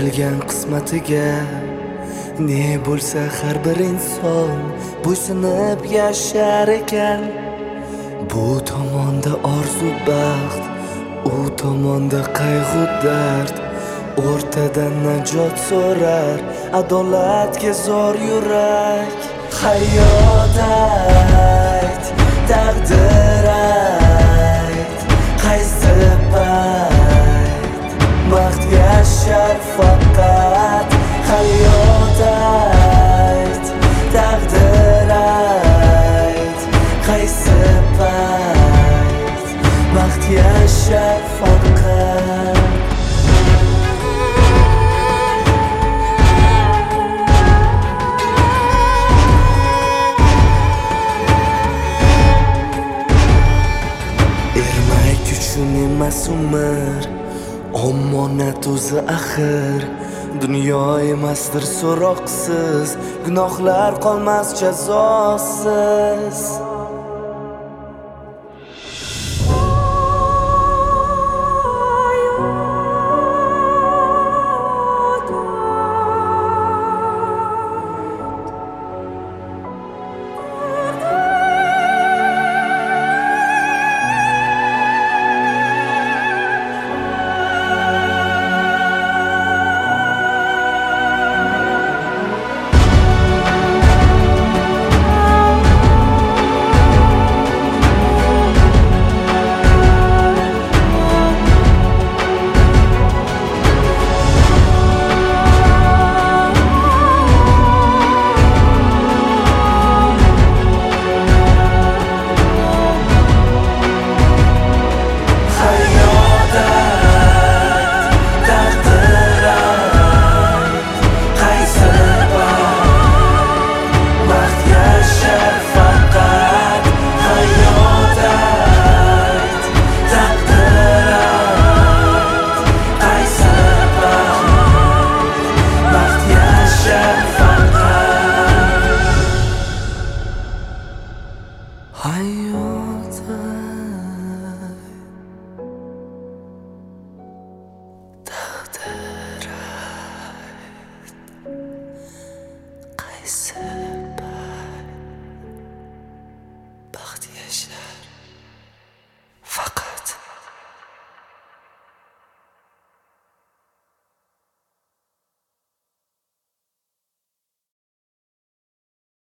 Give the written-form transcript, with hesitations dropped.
yozilgan qismatiga ne bo'lsa har bir inson bo'ysunib yashar ekan. Bu tomonda orzu baxt, u tomonda qayg'u dard. O'rtadan najot so'rar adolatga zor yurak. Hayot ayt, taqdir ayt, qaysi payt baxt yashar faqat. Hayot ayt, taqdir ayt, qaysi payt baxt yashar faqat. Ermak uchun emas umr, omonat o'zi axir. Dunyo emasdir so'roqsiz, gunohlar qolmas jazosiz. Hayot taqdir qaysi